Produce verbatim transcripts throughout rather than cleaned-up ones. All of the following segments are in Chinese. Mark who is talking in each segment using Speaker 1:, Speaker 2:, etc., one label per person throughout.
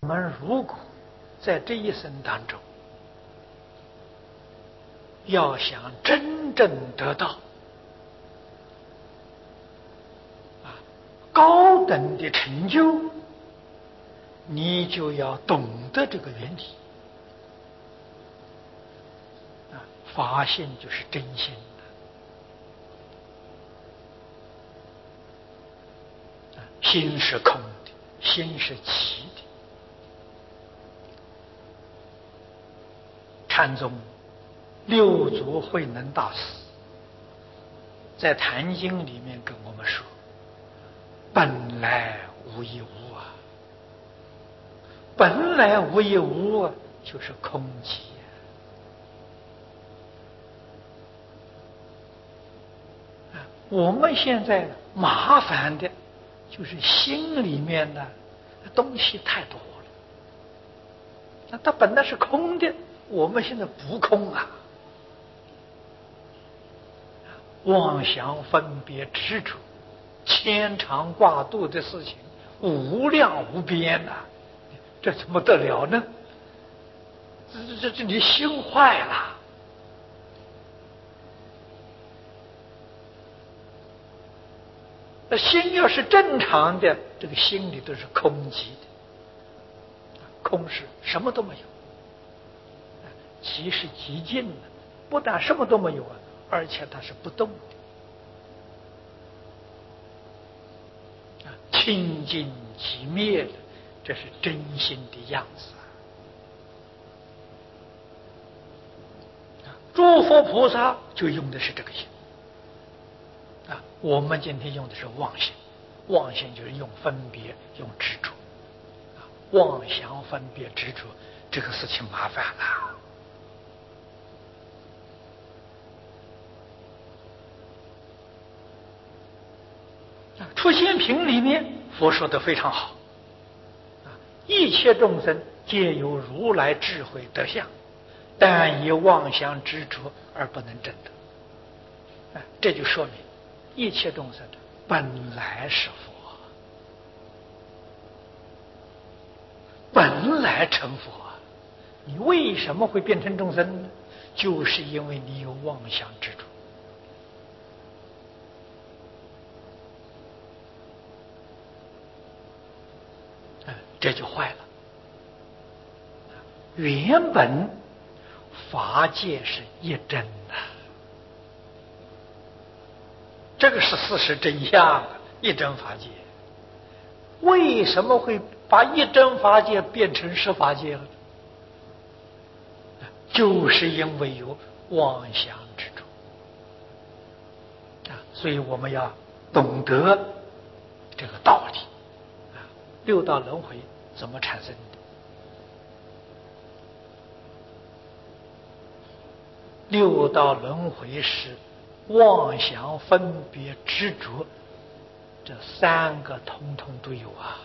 Speaker 1: 我们如果在这一生当中要想真正得到啊高等的成就，你就要懂得这个原理啊，发现就是真心的，心是空的，心是齐的。禅宗六祖慧能大师在《坛经》里面跟我们说：“本来无一物啊，本来无一物啊，就是空寂啊。”我们现在麻烦的就是心里面的东西太多了，那它本来是空的。我们现在不空啊，妄想分别执着牵肠挂肚的事情无量无边呐、啊，这怎么得了呢？这这这你心坏了。那心要是正常的，这个心里都是空寂的，空是什么都没有。即是极静的，不但什么都没有啊，而且它是不动的，啊，清净即灭的，这是真心的样子啊！诸佛菩萨就用的是这个心啊，我们今天用的是妄心，妄心就是用分别、用执着啊，妄想分别执着，这个事情麻烦了。出现品里面佛说的非常好啊，一切众生皆有如来智慧德相，但以妄想执着而不能证得，啊，这就说明一切众生本来是佛，本来成佛，你为什么会变成众生呢？就是因为你有妄想执着。这就坏了。原本法界是一真的，这个是事实真相，一真法界。为什么会把一真法界变成十法界了？就是因为有妄想执着啊，所以我们要懂得这个道理啊，六道轮回怎么产生的？六道轮回是妄想分别执着，这三个通通都有啊。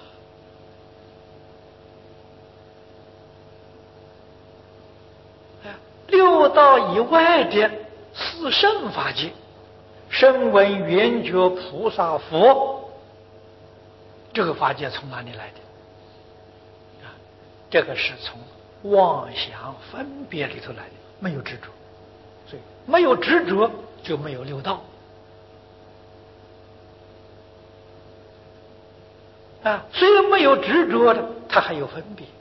Speaker 1: 六道以外的四圣法界，声闻缘觉菩萨佛，这个法界从哪里来的？啊，这个是从妄想分别里头来的，没有执着，所以没有执着就没有六道啊。虽然没有执着的，它还有分别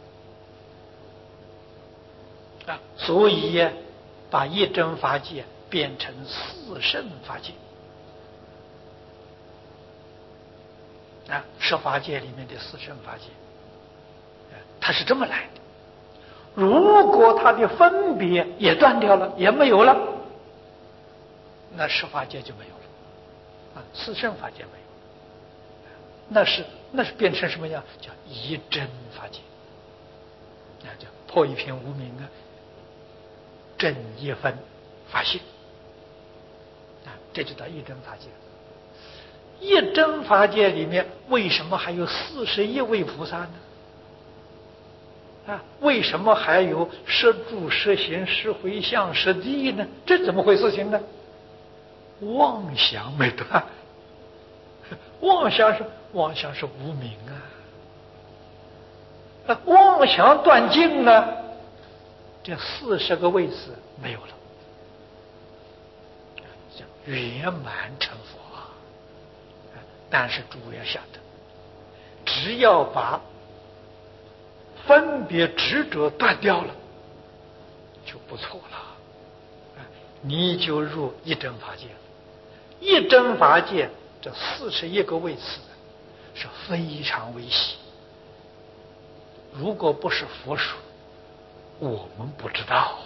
Speaker 1: 啊，所以把一真法界变成四圣法界啊，十法界里面的四圣法界，它是这么来的。如果它的分别也断掉了，也没有了，那十法界就没有了啊，四圣法界没有，那是那是变成什么样？叫一真法界啊，叫破一片无明啊，正一分法性啊，这就叫一真法界。一真法界里面为什么还有四十一位菩萨呢？啊，为什么还有十住、十行、十回向、十地呢？这怎么回事情呢？妄想没断，妄想是妄想是无明啊， 那妄想断尽呢，这四十个位次没有了，叫圆满成佛啊。但是诸位要晓得，只要把分别执着断掉了，就不错了，你就入一真法界了。一真法界这四十一个位次是非常微细，如果不是佛说，我们不知道啊。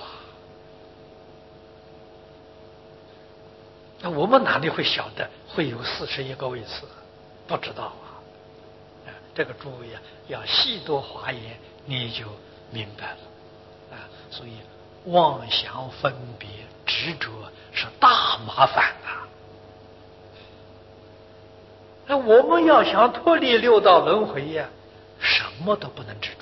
Speaker 1: 那我们哪里会晓得会有四十一个位次？不知道啊。啊，这个诸位啊，要细读华严，你就明白了啊。所以妄想分别执着是大麻烦啊。那我们要想脱离六道轮回呀、啊，什么都不能执着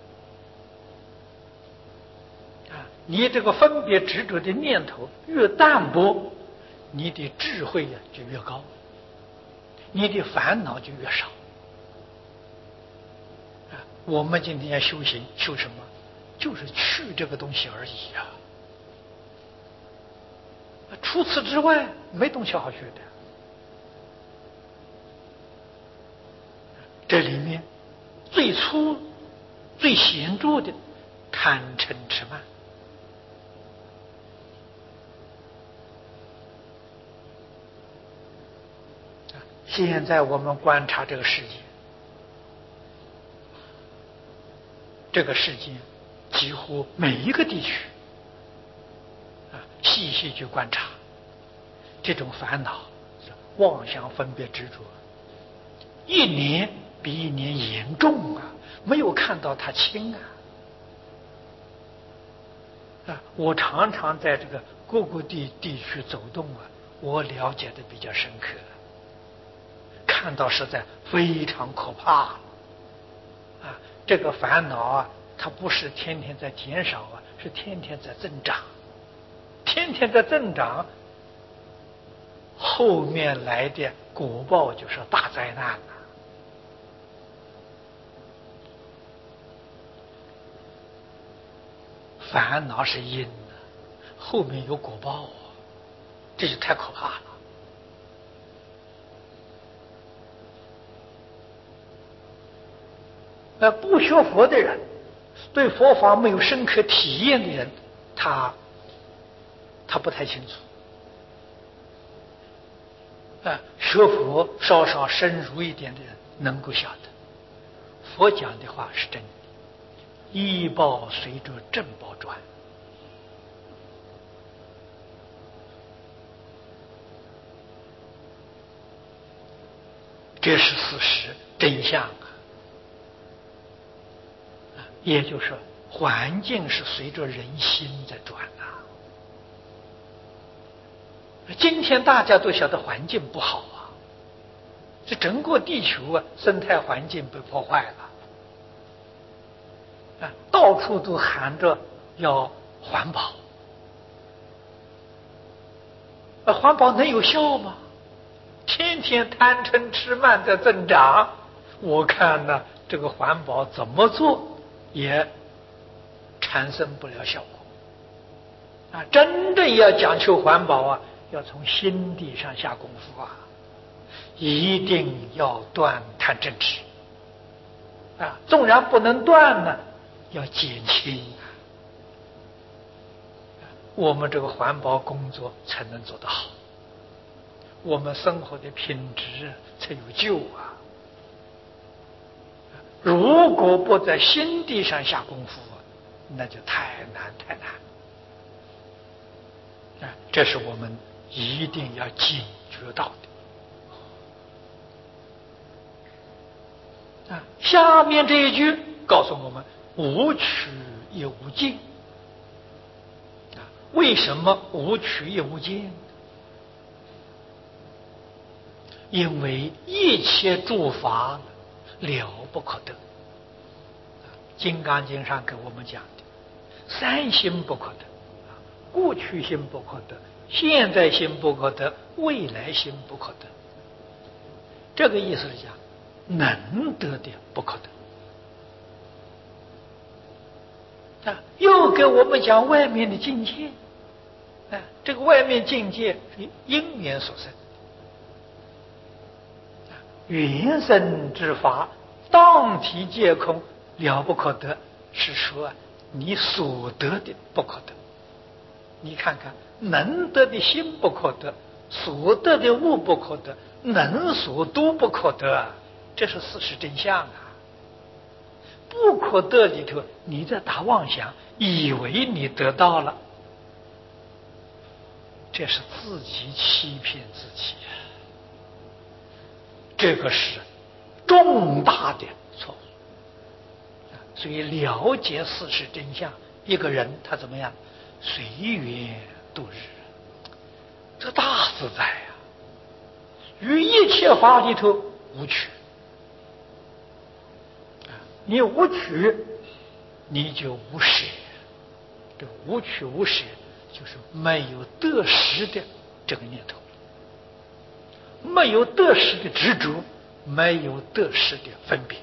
Speaker 1: 啊！你这个分别执着的念头越淡薄，你的智慧呀、啊、就越高，你的烦恼就越少啊！我们今天要修行，修什么？就是去这个东西而已啊！除此之外，没东西好学的。这里面最粗、最显著的贪嗔痴慢，现在我们观察这个世界，这个世界几乎每一个地区啊，细细去观察，这种烦恼、妄想、分别、执着，一年比一年严重啊！没有看到它轻啊！啊，我常常在这个各个地地区走动啊，我了解的比较深刻，看到实在非常可怕啊！这个烦恼啊，它不是天天在减少啊，是天天在增长，天天在增长，后面来的果报就是大灾难了。烦恼是因，后面有果报啊，这就太可怕了。呃，不学佛的人，对佛法没有深刻体验的人，他他不太清楚。啊，学佛稍稍深入一点的人能够晓得，佛讲的话是真的，依报随着正报转。这是事实真相啊！也就是说，环境是随着人心在转啊。今天大家都晓得环境不好啊，这整个地球啊，生态环境被破坏了啊，到处都喊着要环保，啊，环保能有效吗？天天贪嗔痴慢在增长，我看呢，这个环保怎么做也产生不了效果啊！真正要讲求环保啊，要从心地上下功夫啊，一定要断贪嗔痴啊！纵然不能断呢，要减轻啊，我们这个环保工作才能做得好，我们生活的品质才有救啊！如果不在心地上下功夫，那就太难太难啊！这是我们一定要警觉到的啊！下面这一句告诉我们：无取也无尽啊！为什么无取也无尽？因为一切诸法了不可得，《金刚经》上给我们讲的，三心不可得，过去心不可得，现在心不可得，未来心不可得。这个意思是讲，能得的不可得给我们讲外面的境界。哎，这个外面境界是因缘所生，缘生之法，当体皆空，了不可得。是说你所得的不可得。你看看，能得的心不可得，所得的物不可得，能所都不可得，这是事实真相啊！不可得里头，你在打妄想，以为你得到了，这是自己欺骗自己，这个是重大的错误。所以了解事实真相，一个人他怎么样？随缘度日，这大自在呀、啊！于一切法里头无取，你无取，你就无舍。这无取无舍，就是没有得失的这个念头，没有得失的执着，没有得失的分别。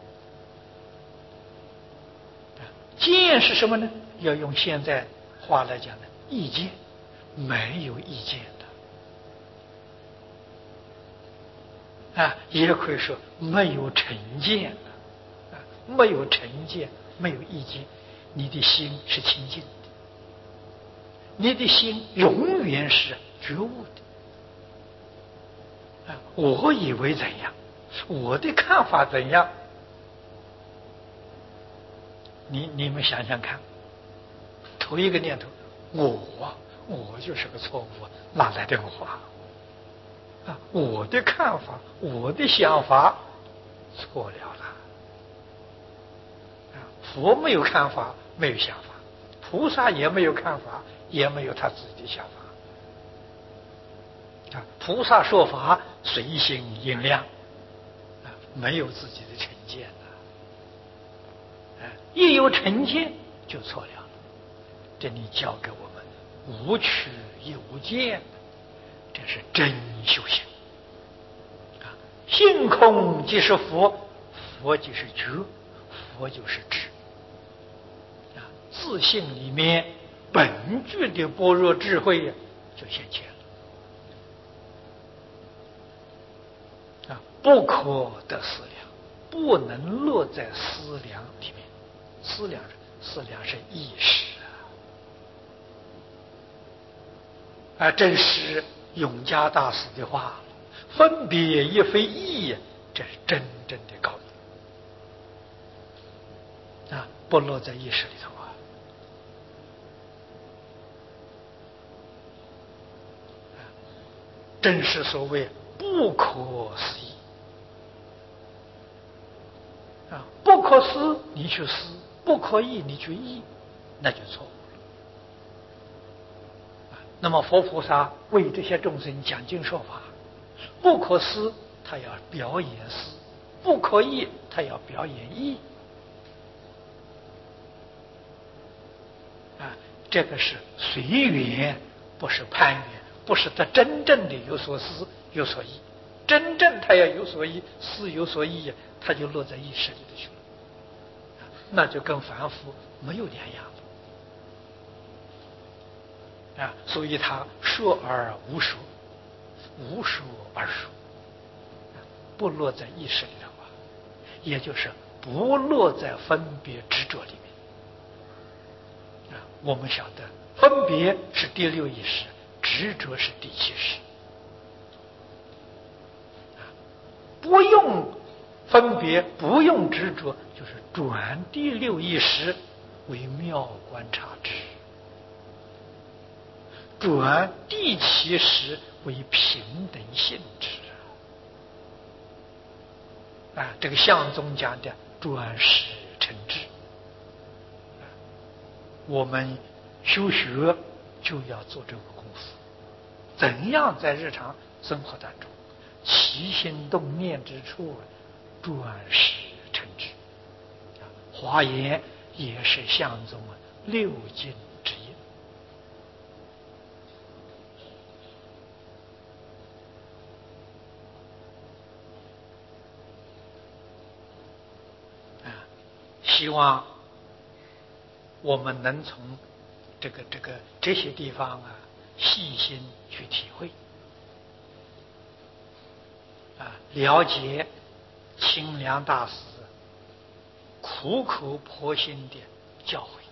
Speaker 1: 见是什么呢？要用现在话来讲呢，意见，没有意见的啊，也可以说没有成见的啊，没有成见，没有意见，你的心是清净的，你的心永远是觉悟的啊。我以为怎样，我的看法怎样，你你们想想看，头一个念头，我我就是个错误，哪来的我啊？啊，我的看法，我的想法错了了。啊，佛没有看法，没有想法；菩萨也没有看法，也没有他自己的想法。啊，菩萨说法随心应量，啊，没有自己的成见的。啊，一有成见就错了。这里教给我们无取亦无见，这是真修行啊！性空即是佛，佛就是觉，佛就是智啊！自性里面本具的般若智慧呀，就现前了啊！不可得思量，不能落在思量里面。思量是思量是意识啊！啊，正是永嘉大师的话，分别亦非义，这是真正的高明啊！不落在意识里头啊！正是所谓不可思议啊！不可思你去思，不可议你去议，那就错误了。那么佛菩萨为这些众生讲经说法，不可思他要表演思，不可议他要表演议啊！这个是随缘，不是攀缘，不是他真正的有所思有所议。真正他要有所依，思有所依，他就落在意识里头去了，那就跟凡夫没有两样了啊！所以他说而无说，无说而说，不落在意识里头啊，也就是不落在分别执着里面啊。我们晓得，分别是第六意识，执着是第七识。不用分别，不用执着，就是转第六意识为妙观察智，转第七识为平等性质啊！这个相宗讲的转识成智，我们修学就要做这个功夫。怎样在日常生活当中，起心动念之处转识成智？华严也是相宗六经之一啊！希望我们能从这个这个这些地方啊细心去体会啊，了解清凉大师苦口婆心的教诲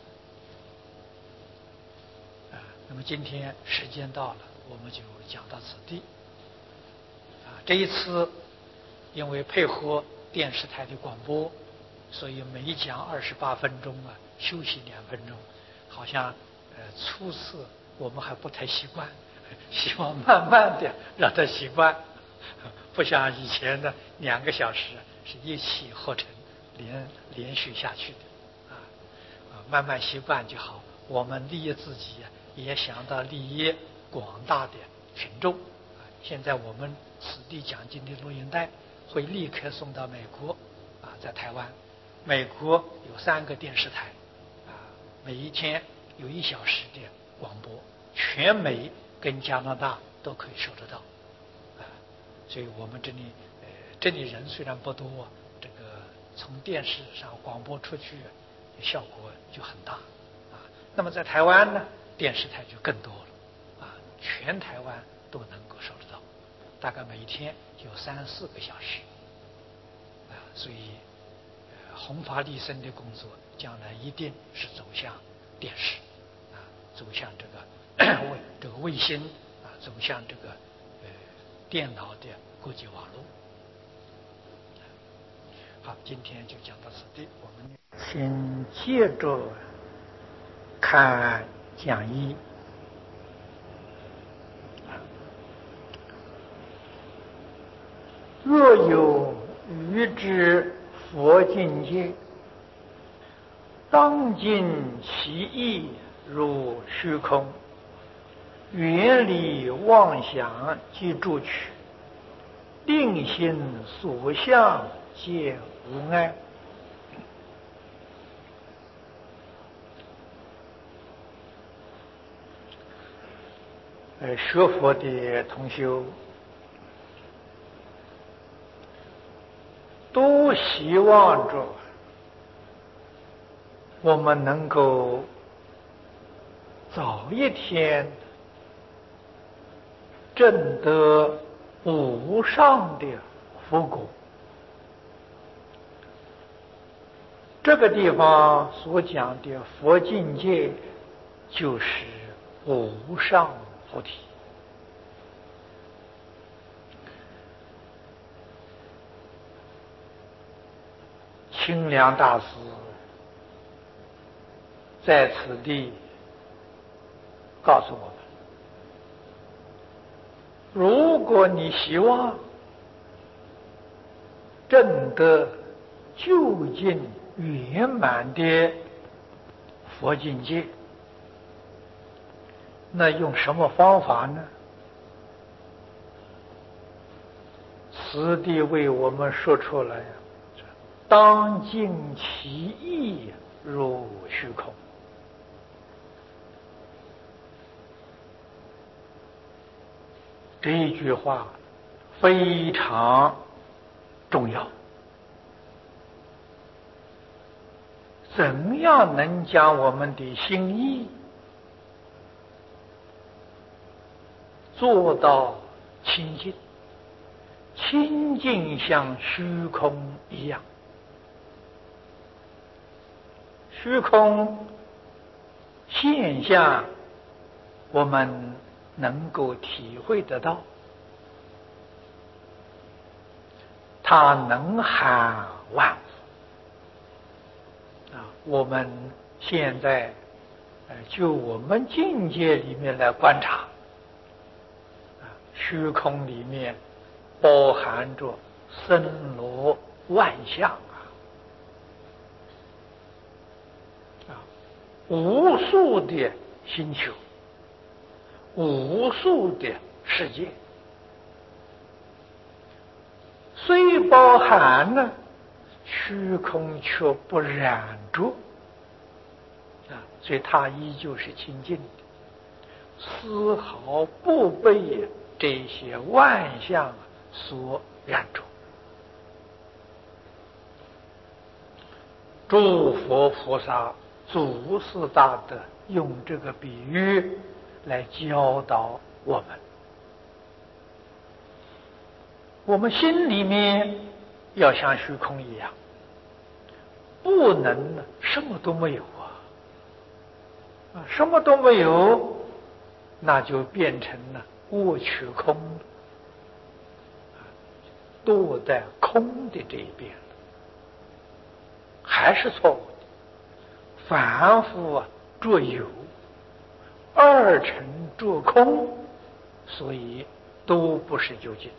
Speaker 1: 啊。那么今天时间到了，我们就讲到此地啊。这一次因为配合电视台的广播，所以每讲二十八分钟啊，休息两分钟，好像呃初次我们还不太习惯，希望慢慢的让他习惯，不像以前的两个小时是一气呵成连连续下去的啊啊，慢慢习惯就好。我们利益自己，也想到利益广大的群众啊。现在我们此地讲经的录音带会立刻送到美国啊，在台湾，美国有三个电视台啊，每一天有一小时的广播，全美跟加拿大都可以收得到啊。所以我们这里呃这里人虽然不多，这个从电视上广播出去效果就很大啊。那么在台湾呢，电视台就更多了啊，全台湾都能够收得到，大概每一天有三四个小时啊。所以呃弘法利生的工作将来一定是走向电视啊，走向这个卫这个卫星啊，走向这个呃电脑的国际网络。好，今天就讲到此地，我们先接着看讲义。若有欲知佛境界，当尽其意如虚空，远离妄想及诸取，定心所向皆无碍。呃，学佛的同修都希望着我们能够早一天证得无上的佛果。这个地方所讲的佛境界，就是无上菩提。清凉大师在此地告诉我们，如果你希望证得究竟圆满的佛境界，那用什么方法呢？此地为我们说出来，当尽其意如虚空。这一句话非常重要。怎样能将我们的心意做到清净？清净像虚空一样，虚空现象我们能够体会得到，它能含万物啊。我们现在呃就我们境界里面来观察啊，虚空里面包含着森罗万象啊，啊，无数的星球，无数的世界，虽包含呢，虚空却不染着啊，所以它依旧是清净的，丝毫不被这些万象所染着。诸佛菩萨祖师大德用这个比喻来教导我们。我们心里面要像虚空一样，不能什么都没有啊，什么都没有，那就变成了过去空，堕在空的这一边了，还是错误的。凡夫啊着有，二乘着空，所以都不是究竟。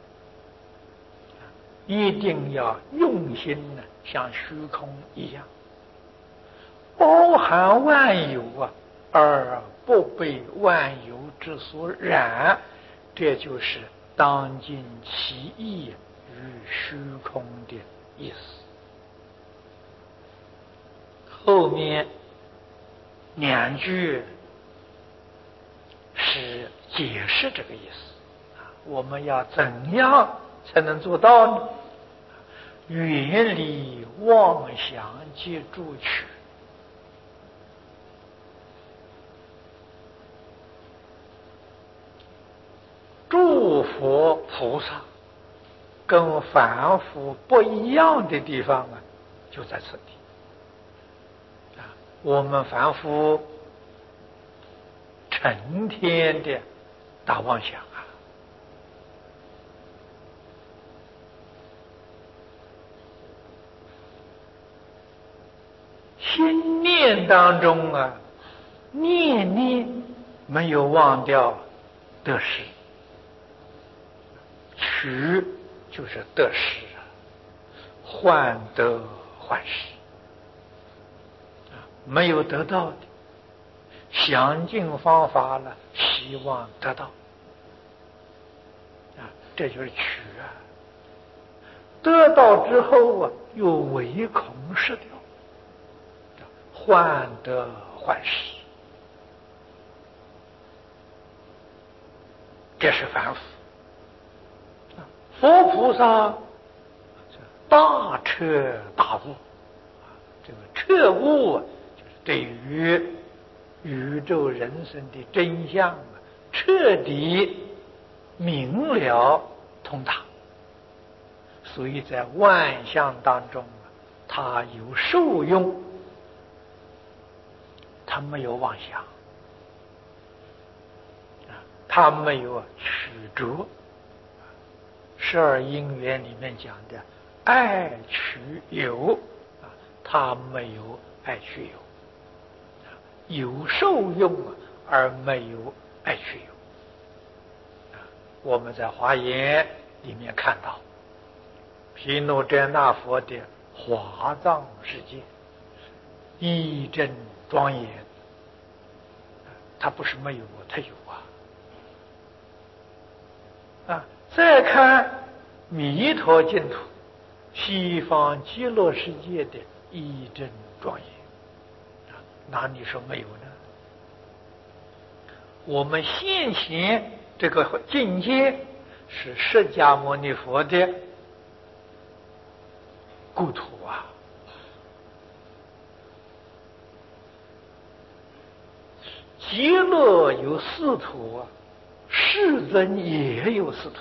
Speaker 1: 一定要用心呢，像虚空一样，包含万有啊，而不被万有之所染，这就是当今其意与虚空的意思。后面两句是解释这个意思啊，我们要怎样才能做到呢？远离妄想及诸取，诸佛菩萨跟凡夫不一样的地方啊，就在此地啊。我们凡夫成天的大妄想啊，心念当中啊，念念没有忘掉得失，取就是得失啊，患得患失啊，没有得到的，想尽方法了，希望得到啊，这就是取啊。得到之后啊，又唯恐失掉，患得患失，这是凡夫。佛菩萨大彻大悟，这个彻悟啊，就是对于宇宙人生的真相彻底明了通达，所以在万象当中他有受用，他没有妄想，他没有取着。十二因缘里面讲的爱取有啊，他没有爱取有，有受用而没有爱取有。我们在华严里面看到毗卢遮那佛的华藏世界一真庄严，他不是没有，他有啊。啊，再看弥陀净土西方极乐世界的一真庄严，哪里说没有呢？我们现前这个境界是释迦牟尼佛的故土啊，极乐有四土啊，世尊也有四土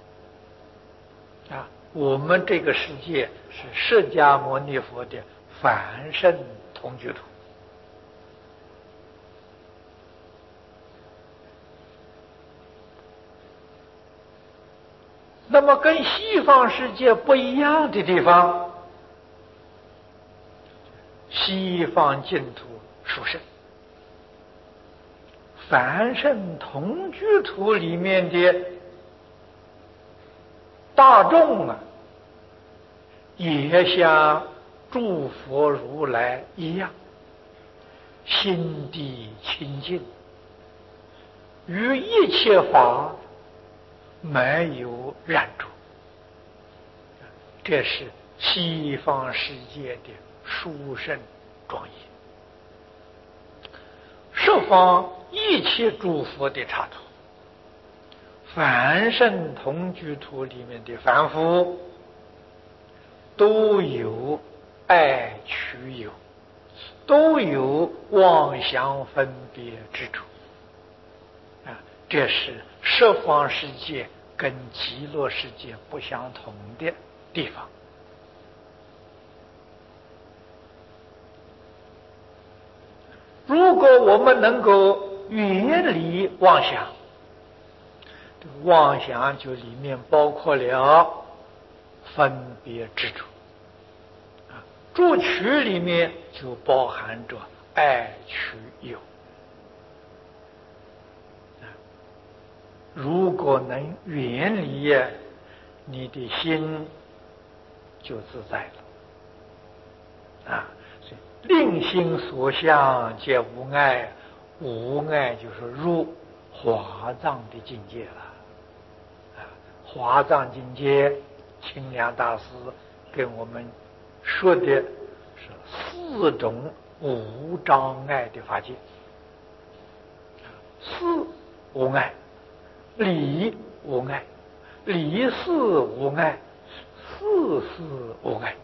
Speaker 1: 啊。我们这个世界是释迦牟尼佛的凡圣同居土。那么跟西方世界不一样的地方，西方净土殊胜，凡圣同居土里面的大众啊，也像诸佛如来一样，心地清净，与一切法没有染着，这是西方世界的殊胜庄严。十方一切诸佛的刹土，凡圣同居土里面的凡夫都有爱取有， 都有妄想分别之处啊，这是十方世界跟极乐世界不相同的地方。如果我们能够远离妄想，妄想就里面包括了分别之处啊，住取里面就包含着爱取有啊。如果能远离，你的心就自在了啊。所以令心所向皆无碍，无碍就是入华藏的境界了。华藏境界，清凉大师跟我们说的是四种无障碍的法界：事无碍，理无碍，理事无碍，事事无碍。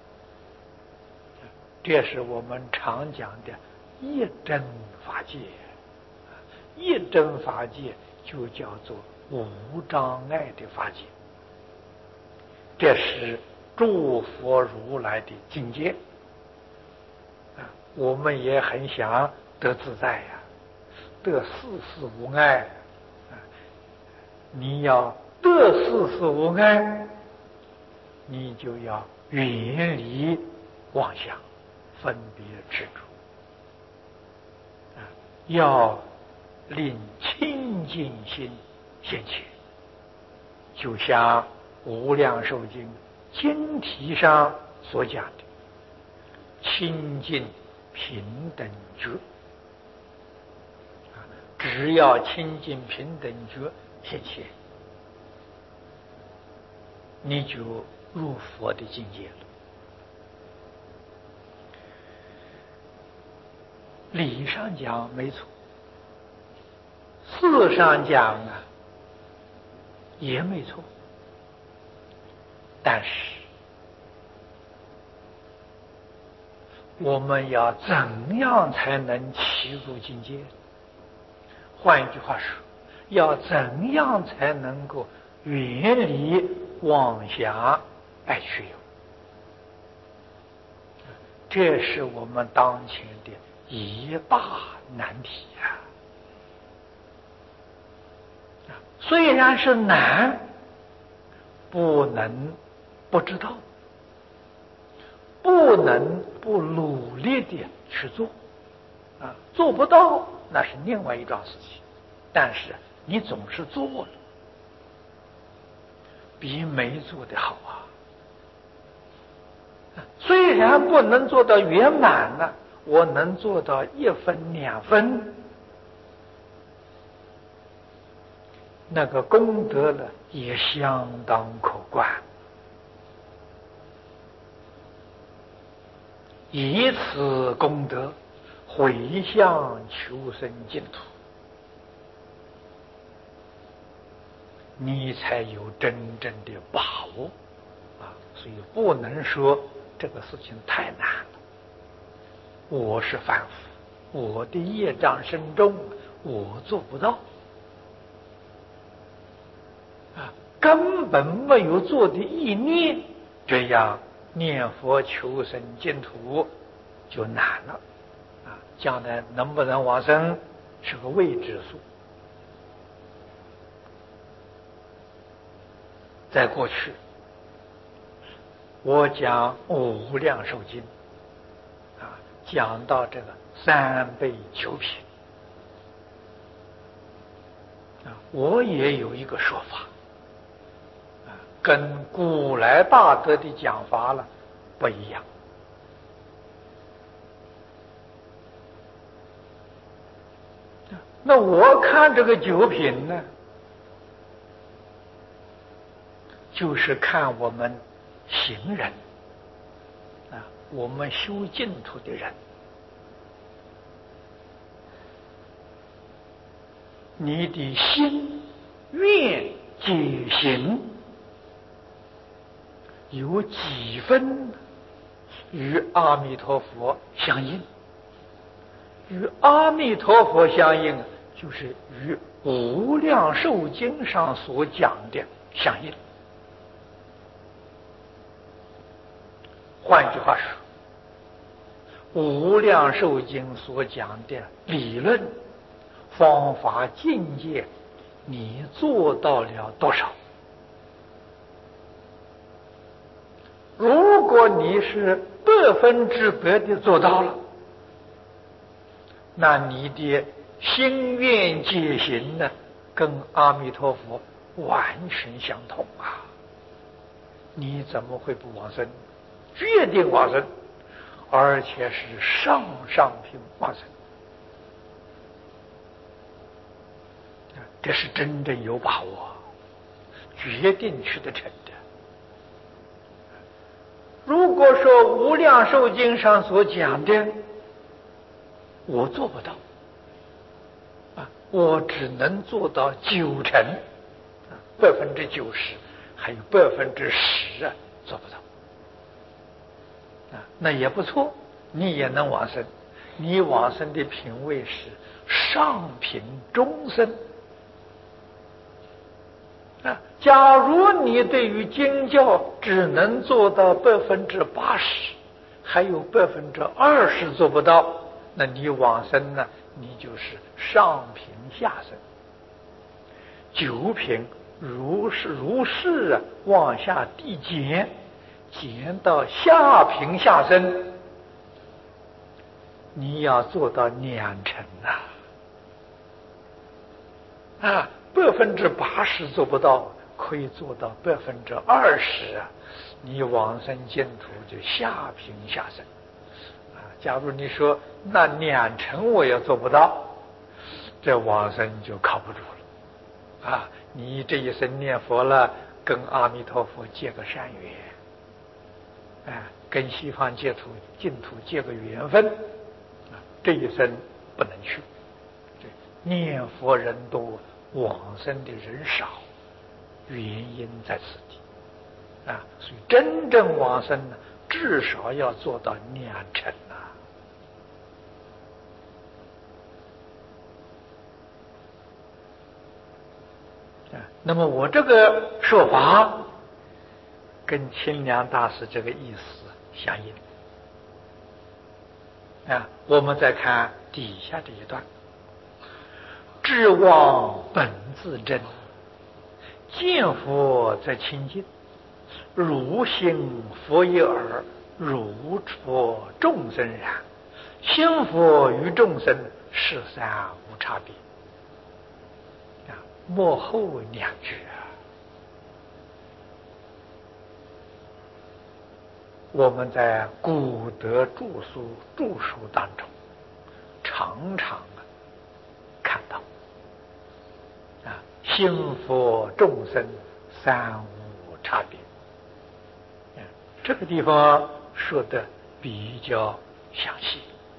Speaker 1: 这是我们常讲的一真法界。一真法界就叫做无障碍的法界，这是诸佛如来的境界啊！我们也很想得自在呀、啊，得事事无碍啊！你要得事事无碍，你就要远离妄想、分别执着啊！要令清净心现前，就像无量寿经经题上所讲的清净平等觉，只要清净平等觉现前，你就入佛的境界了。理上讲没错，事上讲啊也没错，但是我们要怎样才能起入境界？换一句话说，要怎样才能够远离妄想爱取有？这是我们当前的一大难题啊！虽然是难，不能不知道，不能不努力的去做啊！做不到那是另外一桩事情，但是你总是做了，比没做的好啊！虽然不能做到圆满了，我能做到一分两分，那个功德呢也相当可观。以此功德回向求生净土，你才有真正的把握啊！所以不能说这个事情太难了。我是凡夫，我的业障深重，我做不到啊，根本没有做的意念，这样念佛求生净土就难了啊！将来能不能往生是个未知数。在过去，我讲无量寿经啊，讲到这个三杯九品啊，我也有一个说法啊，跟古来大德的讲法了不一样。那我看这个九品呢，就是看我们行人啊，我们修净土的人，你的心愿解行有几分与阿弥陀佛相应与阿弥陀佛相应，就是与无量寿经上所讲的相应。换句话说，无量寿经所讲的理论、方法、境界，你做到了多少？如果你是百分之百的做到了，那你的心愿解行呢，跟阿弥陀佛完全相同啊！你怎么会不往生？决定往生，而且是上上品往生，这是真正有把握，决定去得成的。如果说无量寿经上所讲的，我做不到啊，我只能做到九成，百分之九十，还有百分之十啊，做不到。啊，那也不错，你也能往生，你往生的品位是上品中生啊。假如你对于经教只能做到百分之八十，还有百分之二十做不到，那你往生呢，你就是上品下生。九品如是如是啊，往下递减。减到下品下生，你要做到两成啊！啊，百分之八十做不到，可以做到百分之二十啊！你往生净土就下品下生啊！假如你说那两成我也做不到，这往生就靠不住了啊！你这一生念佛了，跟阿弥陀佛结个善缘。哎，跟西方净土净土结个缘分，啊，这一生不能去。念佛人多，往生的人少，原因在此地啊。所以真正往生呢，至少要做到两成啊。啊，那么我这个说法，跟清凉大师这个意思相应啊。我们再看底下这一段：至妄本自真，见佛则清净，如心佛一耳，如佛众生然。心佛与众生，实三无差别。啊，末后两句啊。我们在古德著书著书当中常常看到啊，心佛众生三无差别。这个地方说的比较详细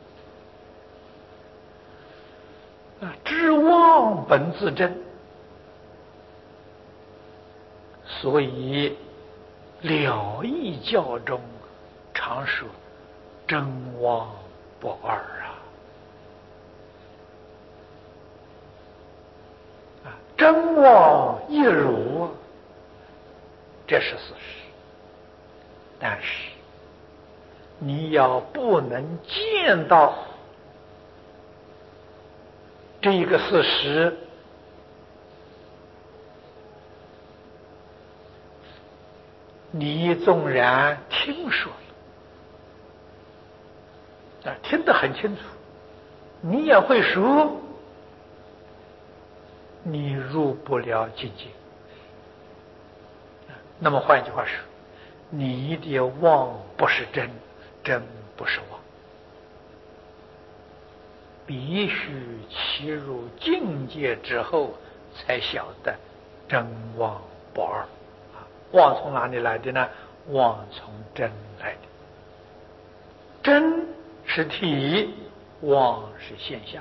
Speaker 1: 啊，知妄本自真，所以了义教中常说真妄不二啊！啊，真妄一如，这是事实。但是你要不能见到这一个事实，你纵然听说了啊，听得很清楚，你也会说，你入不了境界。那么换句话说，你的妄不是真，真不是妄，必须其入境界之后，才晓得真妄不二。妄从哪里来的呢？妄从真来的。真是体，妄是现象。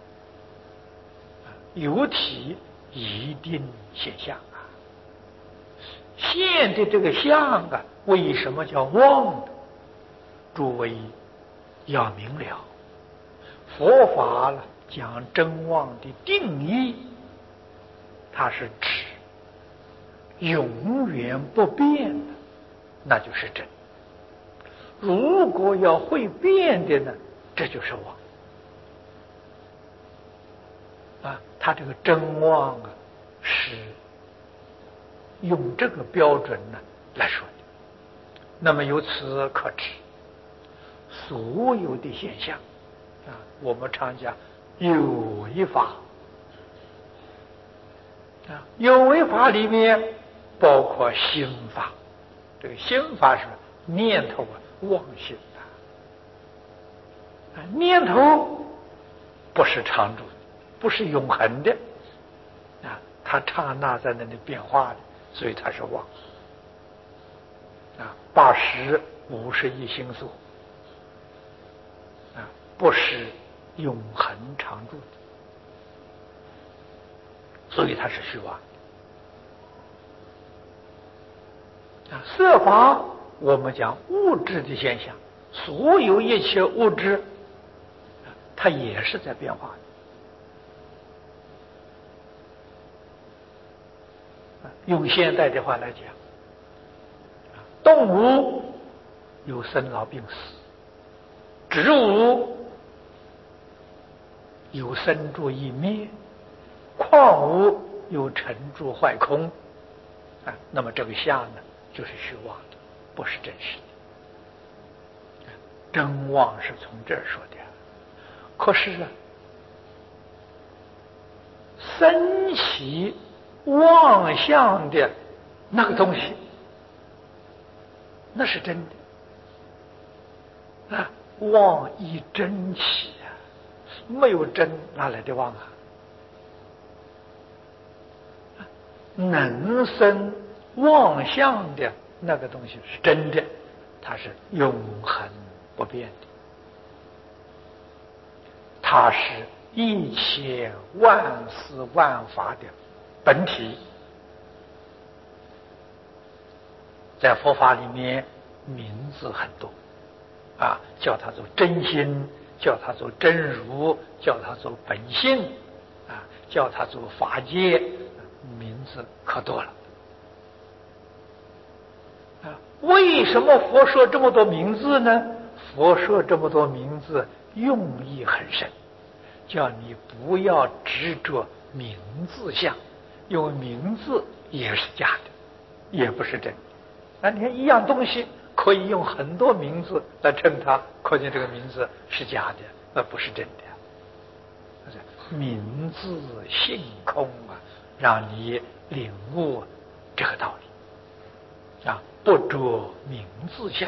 Speaker 1: 有体一定现象啊。现的这个相啊，为什么叫妄呢？诸位要明了， 佛法了讲真妄的定义，它是指永远不变的，那就是真。如果要会变的呢，这就是妄。啊，他这个真妄啊，是用这个标准呢来说的。那么由此可知，所有的现象啊，我们常讲有为法啊，有为法里面包括心法。这个心法是念头啊，妄心啊，念头不是常住的，不是永恒的啊，它刹那在那里变化的，所以它是妄啊。八十五十一心所啊，不是永恒常住的，所以它是虚妄啊。色法我们讲物质的现象，所有一切物质它也是在变化的。用现代的话来讲，动物有生老病死，植物有生住异灭，矿物有成住坏空啊。那么这个相呢，就是虚妄的，不是真实的。真妄是从这儿说的。可是啊，生起妄相的那个东西，那是真的啊。妄以真起啊，没有真哪来的妄啊？能生妄相的那个东西是真的，它是永恒不变的，它是一切万事万法的本体。在佛法里面名字很多啊，叫它做真心，叫它做真如，叫它做本性啊，叫它做法界，名字可多了啊。为什么佛说这么多名字呢？佛说这么多名字用意很深，叫你不要执着名字相，因为名字也是假的，也不是真的。那你看一样东西可以用很多名字来称它，可见这个名字是假的，而不是真的。名字性空啊，让你领悟这个道理啊，不着名字相。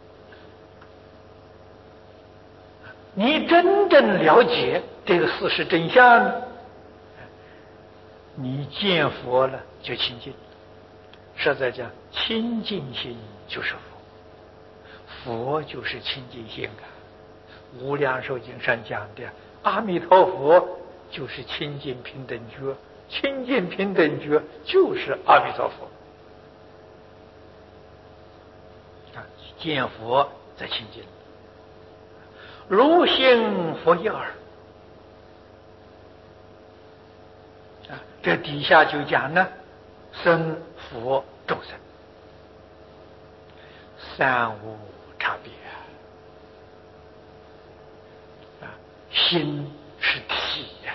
Speaker 1: 你真正了解这个事实真相，你见佛了就清净。实在讲，清净心就是佛，佛就是清净心啊。无量寿经上讲的阿弥陀佛就是清净平等觉，清净平等觉就是阿弥陀佛啊。见佛在清净，如心佛一耳啊。这底下就讲呢，生佛众生三无差别啊，心是体呀。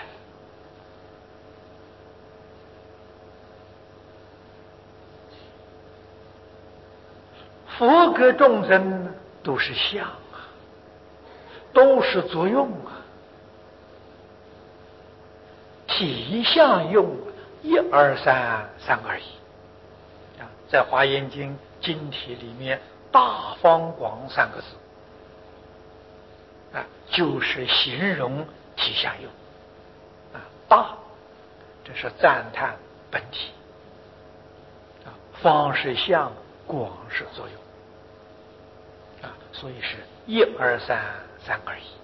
Speaker 1: 佛跟众生都是相啊，都是作用啊，体相用一二三，三二一啊。在华严经经体里面，大方广三个字啊，就是形容体相用啊。大这是赞叹本体啊，方是相，广是作用啊，所以是一二三，三二一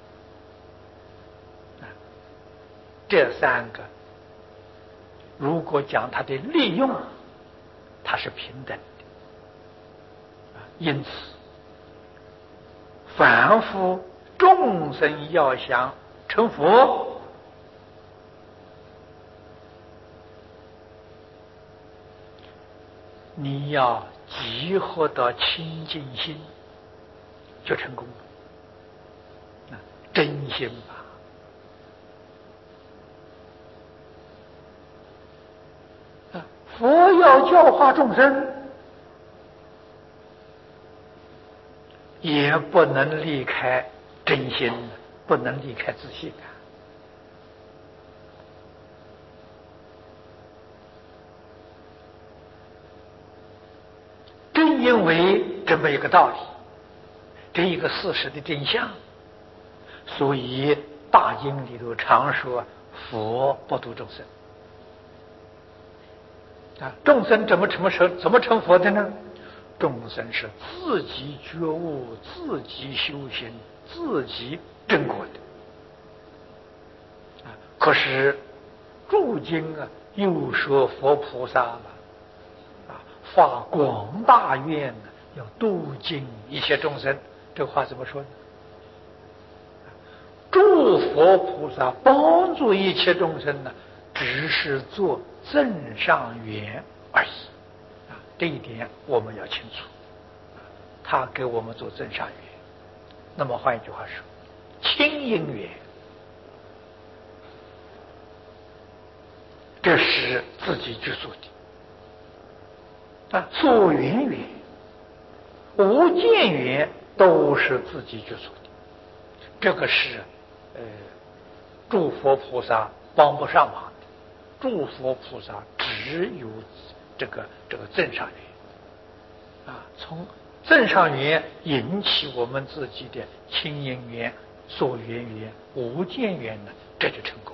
Speaker 1: 啊。这三个如果讲它的利用，它是平等的啊。因此凡夫众生要想成佛，你要集合到清净心，就成功了。真心吧，啊，佛要教化众生，也不能离开真心，不能离开自信啊。正因为这么一个道理，这一个事实的真相，所以大经里头常说佛不度众生啊。众生怎么成成怎么成佛的呢？众生是自己觉悟、自己修行、自己证果的啊。可是入经啊，又说佛菩萨了啊，发广大愿呢，要度尽一切众生。这话怎么说呢？诸佛菩萨帮助一切众生呢，只是做增上缘而已啊，这一点我们要清楚。他给我们做增上缘，那么换一句话说，清因缘，这是自己去做的啊。所缘缘、无间缘都是自己去做的，这个是呃，诸佛菩萨帮不上忙的。诸佛菩萨只有这个这个增上缘啊，从增上缘引起我们自己的清因缘、所缘缘、无间缘呢，这就成功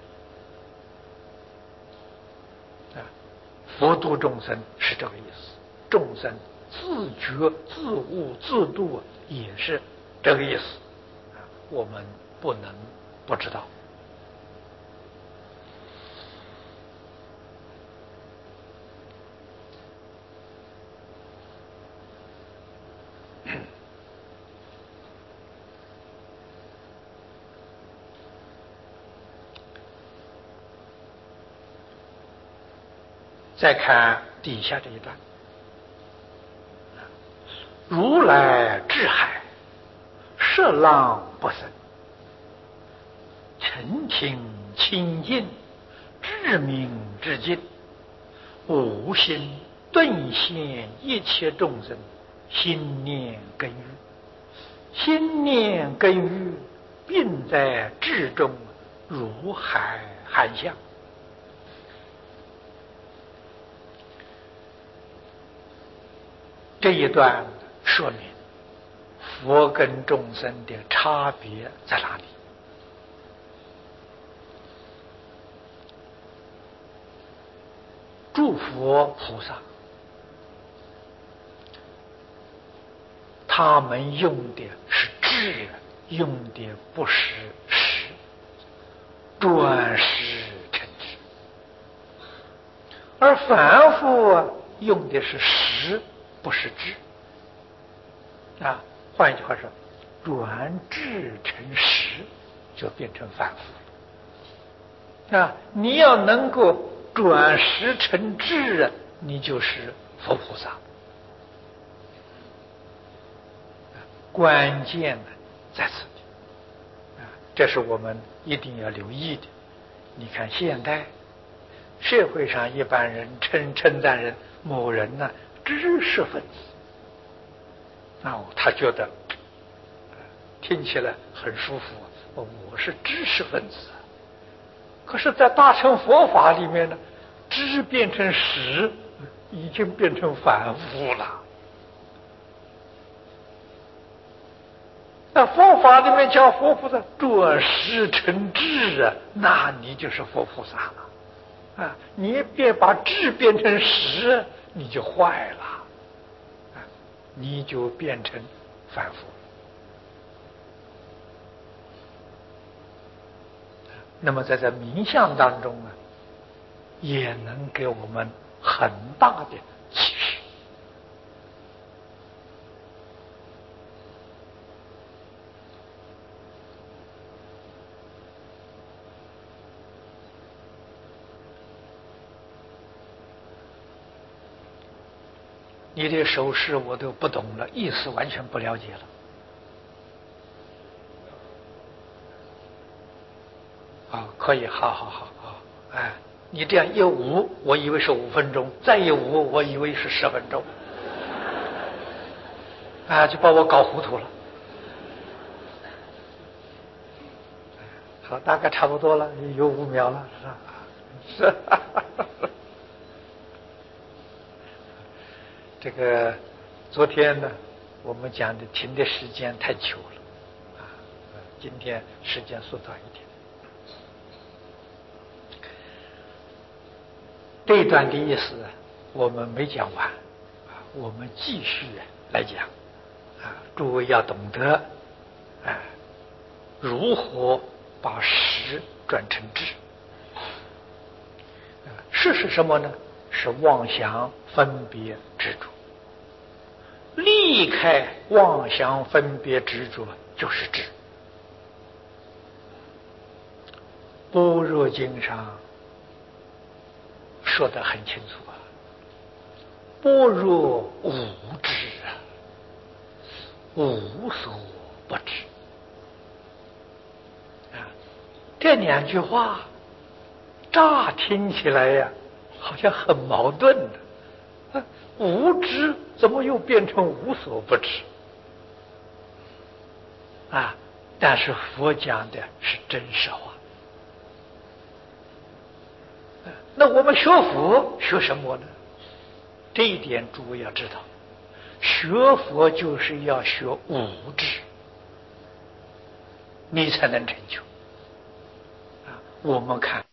Speaker 1: 了啊。佛度众生是这个意思，众生自觉、自悟、自度也是这个意思啊，我们不能不知道。再看底下这一段，如来智海，摄浪不生，澄清清净，至明至净，无心顿现一切众生心念根欲，心念根欲并在智中，如海含相。这一段说明佛跟众生的差别在哪里？诸佛菩萨他们用的是智，用的不是识，转识成智；而凡夫用的是识，不是智啊。换一句话说，转智成识，就变成凡夫了啊。你要能够转识成智，你就是佛菩萨。关键呢在此地啊，这是我们一定要留意的。你看现代社会上一般人称称赞人某人呢知识分子，啊，他觉得听起来很舒服，我是知识分子。可是在大乘佛法里面呢，知变成识，已经变成凡夫了。那佛法里面教佛菩萨转识成智啊，那你就是佛菩萨了啊！你别把智变成识，你就坏了啊，你就变成凡夫。那么在这冥想当中呢，也能给我们很大的启示。 你的手势我都不懂了，意思完全不了解了。啊，可以，好好好好，哎，你这样一捂，我以为是五分钟，再一捂，我以为是十分钟，啊，就把我搞糊涂了。好，大概差不多了，有五秒了，是吧？是。这个昨天呢，我们讲的停的时间太久了，啊，今天时间缩短一点。这一段的意思我们没讲完，啊，我们继续来讲，啊，诸位要懂得，啊，如何把识转成智。识是什么呢？是妄想分别执着。离开妄想分别执着就是智。般若经上说得很清楚啊，般若无知啊，无所不知啊。这两句话乍听起来呀，好像很矛盾的，啊，无知怎么又变成无所不知啊？但是佛讲的是真实话。那我们学佛学什么呢？这一点诸位要知道，学佛就是要学无知，你才能成就啊。我们看